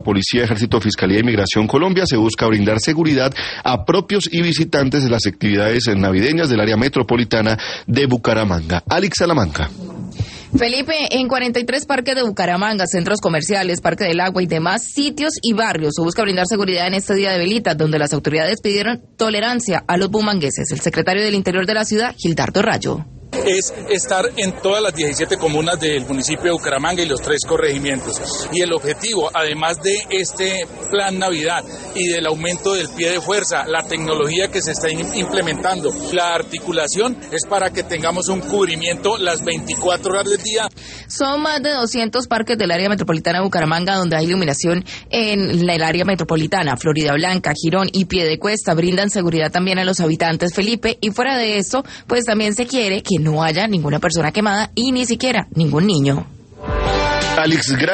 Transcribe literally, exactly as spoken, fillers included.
Policía, Ejército, Fiscalía y Migración Colombia se busca brindar seguridad a propios y visitantes de las actividades navideñas del área metropolitana de Bucaramanga. Alex Salamanca. Felipe, en cuarenta y tres parques de Bucaramanga, centros comerciales, Parque del Agua y demás sitios y barrios se busca brindar seguridad en este día de velitas, donde las autoridades pidieron tolerancia a los bumangueses. El secretario del Interior de la ciudad, Gildardo Rayo. Es estar en todas las diecisiete comunas del municipio de Bucaramanga y los tres corregimientos. Y el objetivo, además de este plan Navidad y del aumento del pie de fuerza, la tecnología que se está implementando, la articulación, es para que tengamos un cubrimiento las veinticuatro horas del día. Son más de doscientos parques del área metropolitana de Bucaramanga donde hay iluminación en el área metropolitana. Florida Blanca, Girón y Piedecuesta brindan seguridad también a los habitantes, Felipe, y fuera de eso, pues también se quiere que no haya ninguna persona quemada y ni siquiera ningún niño. Alex, gracias.